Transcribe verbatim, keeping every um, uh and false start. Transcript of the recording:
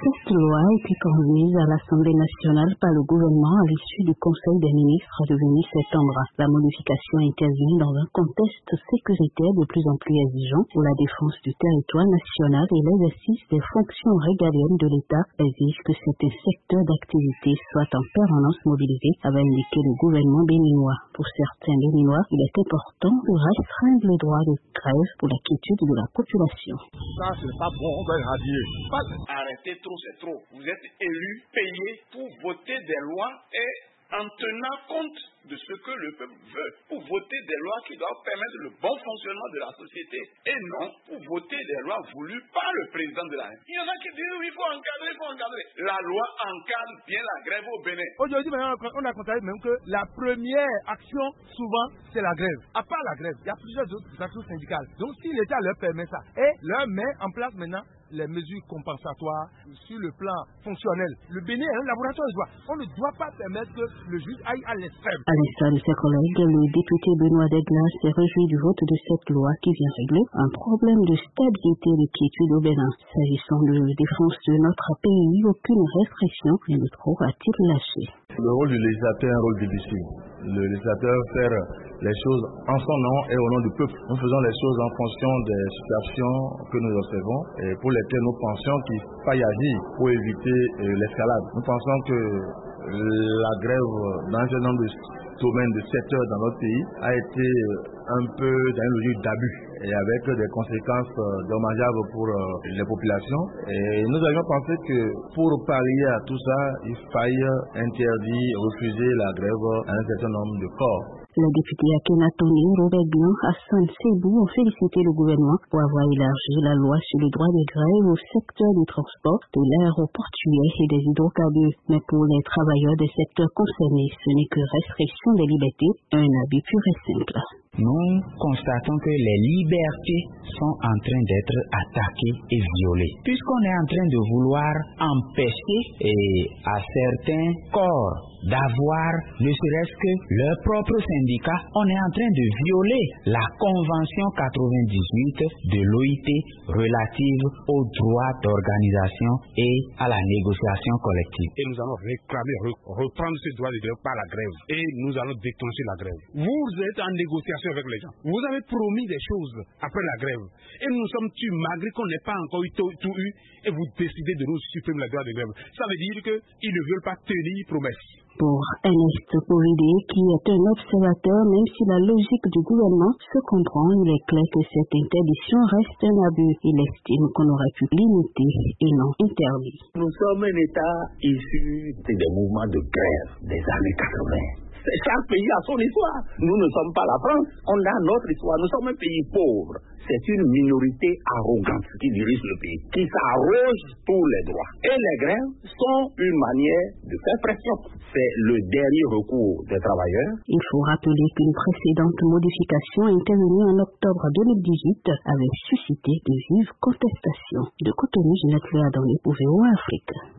Cette loi a été transmise à l'Assemblée nationale par le gouvernement à l'issue du Conseil des ministres de mi-septembre. La modification intervient dans un contexte sécuritaire de plus en plus exigeant pour la défense du territoire national et l'exercice des fonctions régaliennes de l'État exige que certains secteurs d'activité soient en permanence mobilisés, avait indiqué le gouvernement béninois. Pour certains béninois, il est important de restreindre le droit de grève pour la quiétude de la population. Ça, c'est pas bon, on va irradier. Arrêtez trop, c'est trop. Vous êtes élus, payés pour voter des lois et en tenant compte de ce que le peuple veut, pour voter des lois qui doivent permettre le bon fonctionnement de la société et non pour voter des lois voulues par le président de la République. Il y en a qui disent oui, il faut encadrer, il faut encadrer. La loi encadre bien la grève au Bénin. Aujourd'hui, on a constaté même que la première action, souvent, c'est la grève. À part la grève, il y a plusieurs autres actions syndicales. Donc, si l'État leur permet ça et leur met en place maintenant les mesures compensatoires sur le plan fonctionnel. Le Bénin est un laboratoire de droit. On ne doit pas permettre que le juge aille à l'extrême. À l'instar de ses collègues, le député Benoît Degla s'est réjoui du vote de cette loi qui vient régler un problème de stabilité et de quiétude au Bénin. S'agissant de la défense de notre pays, aucune restriction n'est trop a-t-il lâché. Le rôle du législateur est un rôle difficile. Le législateur fait les choses en son nom et au nom du peuple. Nous faisons les choses en fonction des situations que nous observons et pour lesquelles nous pensons qu'il faille agir pour éviter l'escalade. Nous pensons que la grève dans un certain nombre de domaines, de secteurs dans notre pays a été un peu dans une logique d'abus et avec des conséquences dommageables pour les populations. Et nous avions pensé que pour pallier à tout ça, il faille interdire, refuser la grève à un certain nombre de corps. Les députés Akhenaton, Robert Blanc, Hassan Sebou ont félicité le gouvernement pour avoir élargi la loi sur le droit de grève au secteur du transport, de l'aéroportuaire et des hydrocarbures. Mais pour les travailleurs des secteurs concernés, ce n'est que restriction des libertés, un abus pur et simple. Nous constatons que les libertés sont en train d'être attaquées et violées. Puisqu'on est en train de vouloir empêcher et à certains corps d'avoir ne serait-ce que leur propre syndicat, on est en train de violer la Convention quatre-vingt-dix-huit de l'O I T relative aux droits d'organisation et à la négociation collective. Et nous allons réclamer, reprendre ce droit de grève par la grève. Et nous allons déclencher la grève. Vous êtes en négociation avec les gens. Vous avez promis des choses après la grève. Et nous sommes tués malgré qu'on n'ait pas encore eu tout, tout eu et vous décidez de nous supprimer le droit de grève. Ça veut dire qu'ils ne veulent pas tenir promesse. Pour Ernest Povidé, qui est un observateur, même si la logique du gouvernement se comprend, il est clair que cette interdiction reste un abus. Il estime qu'on aurait pu limiter et non interdire. Nous sommes un État issu des mouvements de grève des années quatre-vingt. Chaque pays a son histoire. Nous ne sommes pas la France. On a notre histoire. Nous sommes un pays pauvre. C'est une minorité arrogante qui dirige le pays, qui s'arroge tous les droits. Et les grèves sont une manière de faire pression. C'est le dernier recours des travailleurs. Il faut rappeler qu'une précédente modification intervenue en octobre deux mille dix-huit avait suscité de vives contestations. De Cotonou, Ginette Léadonné pour V O A Afrique.